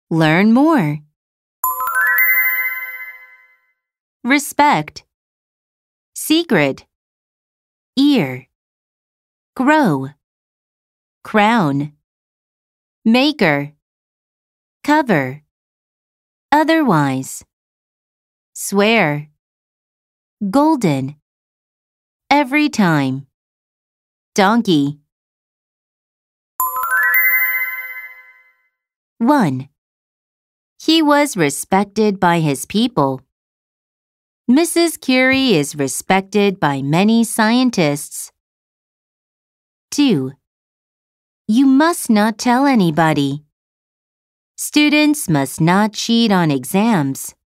Learn more. Respect. Secret. Ear. Grow. Crown. Maker. Cover. Otherwise. Swear. Golden. Every time. Donkey. 1. He was respected by his people. Mrs. Curie is respected by many scientists. 2. You must not tell anybody. Students must not cheat on exams.